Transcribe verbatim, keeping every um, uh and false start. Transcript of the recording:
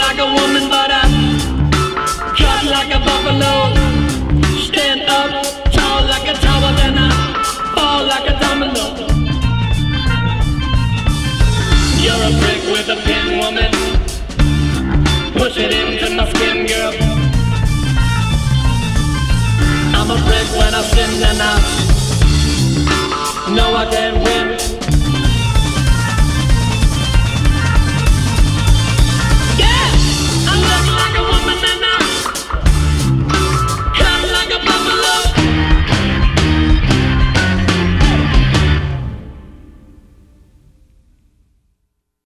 like a woman, but I cut like a buffalo. Stand up tall like a tower, then I fall like a domino. You're a brick with a pin, woman. Push it into my skin, girl. I'm a brick when I sin, and I